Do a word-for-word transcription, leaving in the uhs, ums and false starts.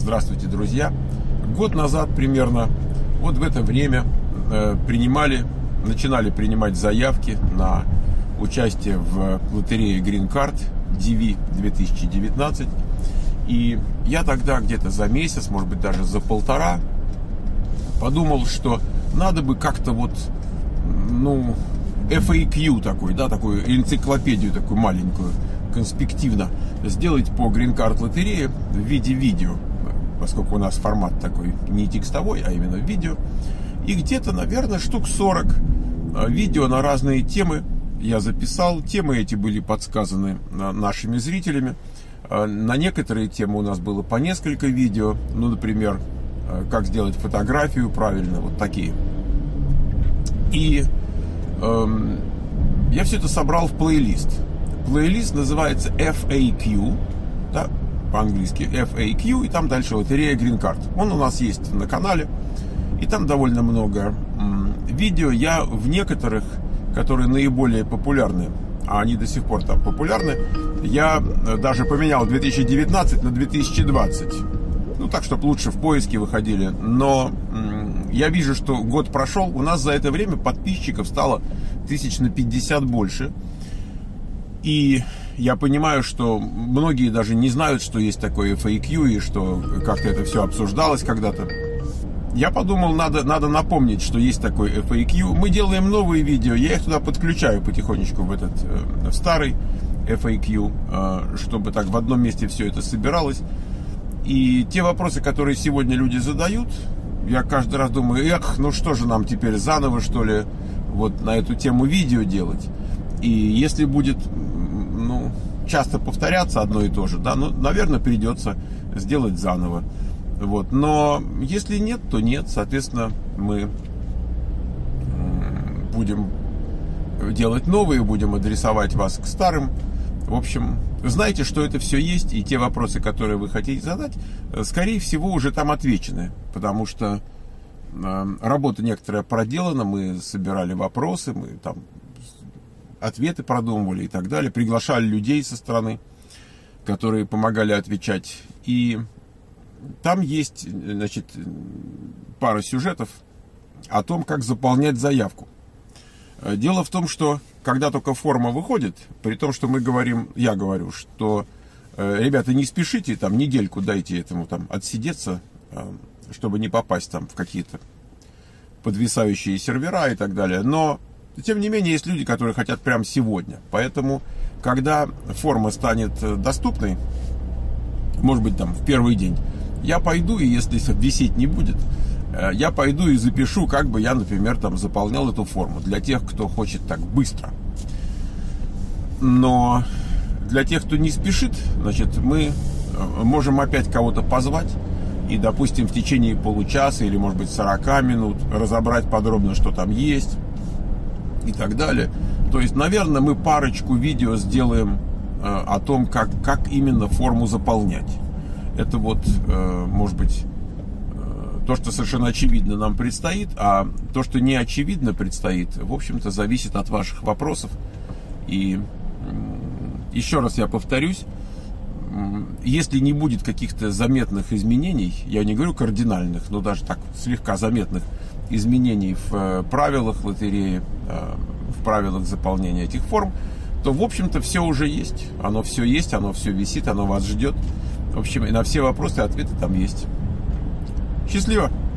Здравствуйте, друзья! Год назад примерно, вот в это время э, принимали, начинали принимать заявки на участие в лотерее Green Card ди ви две тысячи девятнадцать. И я тогда где-то за месяц, может быть даже за полтора, подумал, что надо бы как-то вот, ну, эф эй кью такой, да, такую энциклопедию такую маленькую, конспективно сделать по Green Card лотерее в виде видео, поскольку у нас формат такой не текстовой, а именно видео. И где-то, наверное, штук сорок видео на разные темы я записал. Темы эти были подсказаны нашими зрителями. На некоторые темы у нас было по несколько видео. Ну, например, как сделать фотографию правильно, вот такие. И эм, я все это собрал в плейлист. Плейлист называется эф эй кью, да, по-английски эф эй кью, и там дальше лотерея Green Card. Он у нас есть на канале, и там довольно много м, видео. Я в некоторых, которые наиболее популярны, а они до сих пор там популярны, я даже поменял две тысячи девятнадцать на две тысячи двадцать. Ну, так, чтобы лучше в поиске выходили. Но м, я вижу, что год прошел, у нас за это время подписчиков стало тысяч на пятьдесят больше. И я понимаю, что многие даже не знают, что есть такое эф эй кью, и что как-то это все обсуждалось когда-то. Я подумал, надо, надо напомнить, что есть такой эф эй кью. Мы делаем новые видео, я их туда подключаю потихонечку в этот в старый эф эй кью, чтобы так в одном месте все это собиралось. И те вопросы, которые сегодня люди задают, я каждый раз думаю, эх, ну что же нам теперь заново, что ли, вот на эту тему видео делать. И если будет, ну, часто повторяться одно и то же, да, ну, наверное, придется сделать заново. Вот. Но если нет, то нет. Соответственно, мы будем делать новые, будем адресовать вас к старым. В общем, знаете, что это все есть, и те вопросы, которые вы хотите задать, скорее всего, уже там отвечены. Потому что работа некоторая проделана, мы собирали вопросы, мы там ответы продумывали и так далее, приглашали людей со стороны, которые помогали отвечать. И там есть, значит, пара сюжетов о том, как заполнять заявку. Дело в том, что когда только форма выходит, при том, что мы говорим, я говорю, что ребята, не спешите, там недельку дайте этому там отсидеться, чтобы не попасть там в какие-то подвисающие сервера и так далее. Но тем не менее, есть люди, которые хотят прямо сегодня. Поэтому, когда форма станет доступной, может быть, там, в первый день, я пойду, и если висеть не будет, я пойду и запишу, как бы я, например, там, заполнял эту форму. Для тех, кто хочет так быстро. Но для тех, кто не спешит, значит, мы можем опять кого-то позвать и, допустим, в течение получаса или, может быть, сорока минут разобрать подробно, что там есть, и так далее. То есть, наверное, мы парочку видео сделаем э, о том, как, как именно форму заполнять. Это вот, э, может быть, э, то, что совершенно очевидно нам предстоит, а то, что не очевидно предстоит, в общем-то, зависит от ваших вопросов. И э, еще раз я повторюсь, э, если не будет каких-то заметных изменений, я не говорю кардинальных, но даже так слегка заметных изменений в правилах лотереи, в правилах заполнения этих форм, то, в общем-то, все уже есть. Оно все есть, оно все висит, оно вас ждет. В общем, и на все вопросы ответы там есть. Счастливо!